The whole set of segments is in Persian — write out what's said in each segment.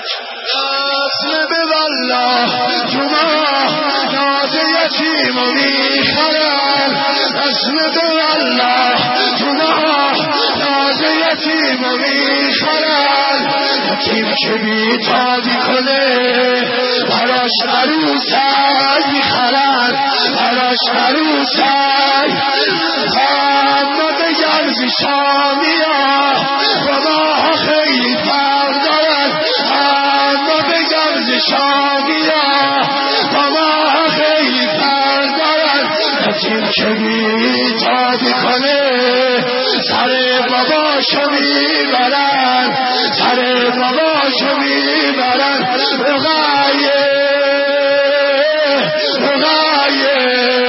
اسم به والله تو ما ناز یتیم و میخرن اسم به والله تو ما ناز یتیم و میخرن یتیم که بیتابی کنه براش عروسک میخرن براش عروسک اما بگم زی شامیا بابا خیلی فرق دارد اما بگم زی شامیا بابا خیلی فرق دارد یتیم که بیتابی کنه سر باباشو میبرن سر باباشو میبرن رقایه رقایه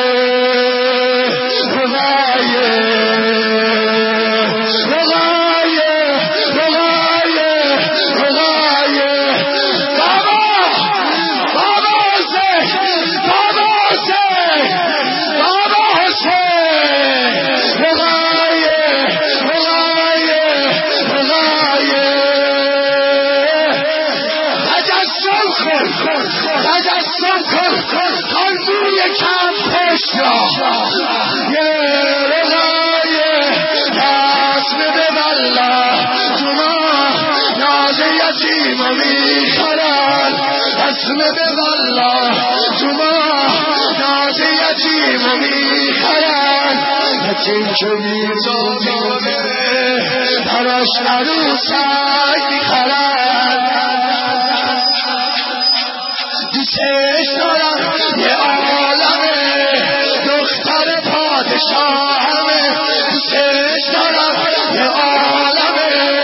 رقایه رقایه رقایه رقایه بابا بابا حسین بابا حسین بابا حسین رقایه رقایه رقایه تجسم کن خانجوی کم پشت را یه رقایه اسم به والله تو ما ناز یتیم و میخرن اسم به والله تو ما ناز یتیم و میخرن یتیم که میزانه براش عروسک میخرن دوستش دارم یه عالمه دختر پادشاهمه دوستش دارم یه عالمه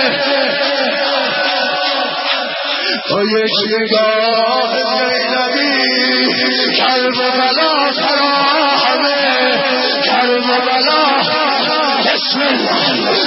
با یک نگاه زینبی کربلا فراهمه کربلا بسم الله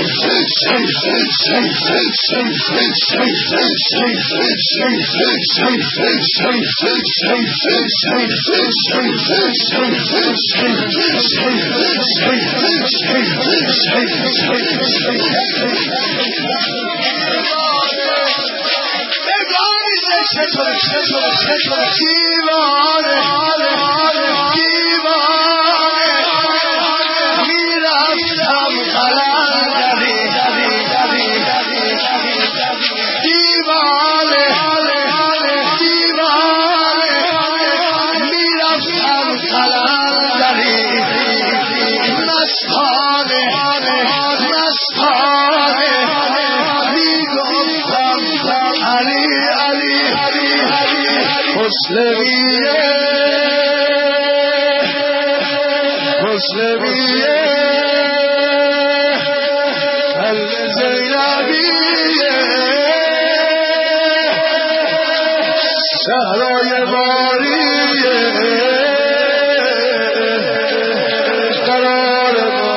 مسلمیه زینبیه صحرای باریه قرار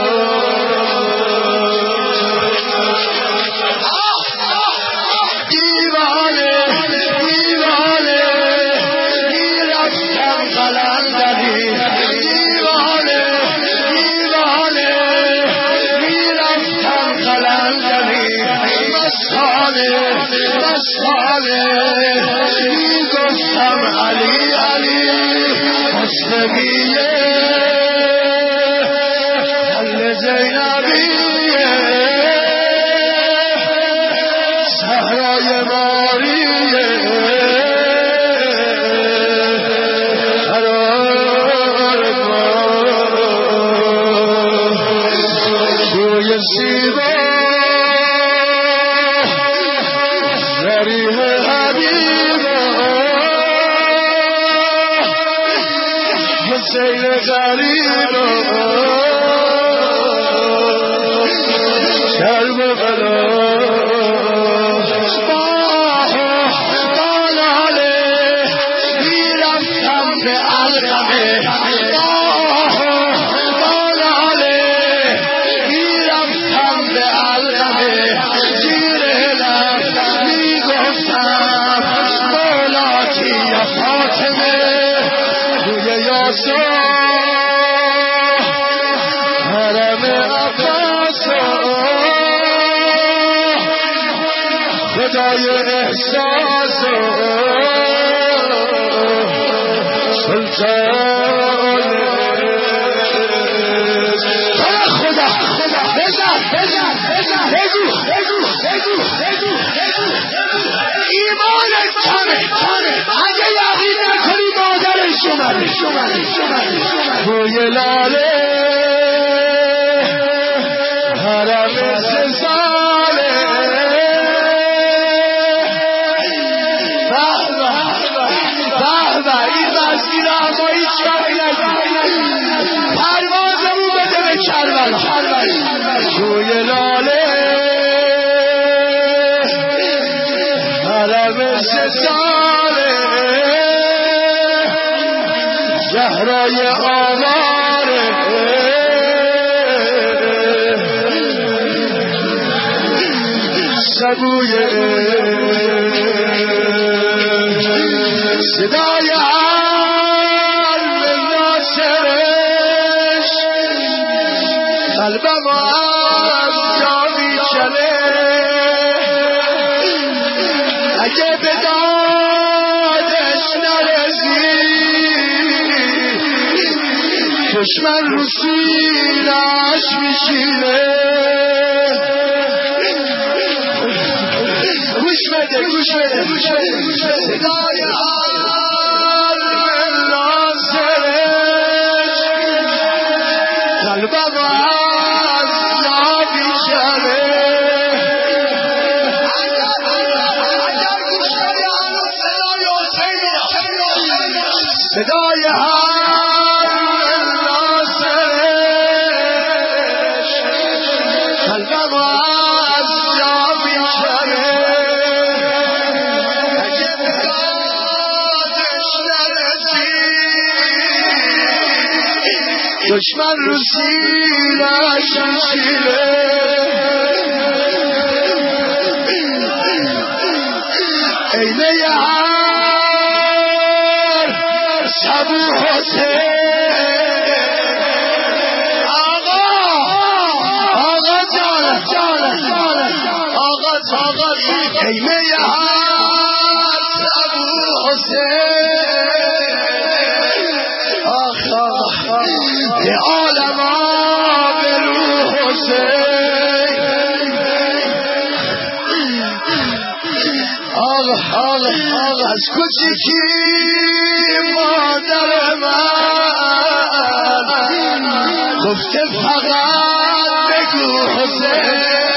دیوانه دیوانه میرفتم قلندری دیوانه دیوانه میرفتم قلندری مسانه مسانه میگفتم علی علی مسلمیه حل زینبیه صحرای باریه قرار روی سیبا ذریح حبیبا حسین غریبا کربلا خدای احساس سلطان خدا بگو ایمانت کمه اگه یقین نکنی مادرش اومده بوی لاله حرم 3 ساله این مسیر اما هیچ کاری پروازمون بده به کربلا بوی لاله حرم 3 ساله زهرای آواره سبوی صدای حرم ناصرش قلبم از جا میکنه اگه به دادش نرسی دشمن رو سینه‌اش میشینه گوش بده صدای حرم ناصرش قلبم از جا میکنه صدای حرم ناصرش قلبم از جا میکنه اگه به دادش نرسی دشمن رو سینه‌اش میشینه عینه ابو حسین آقا جان خیمه هست ابو حسین به عالم آبرو حسین آقا از کوچیکی مادر من گفته فقط بگو حسین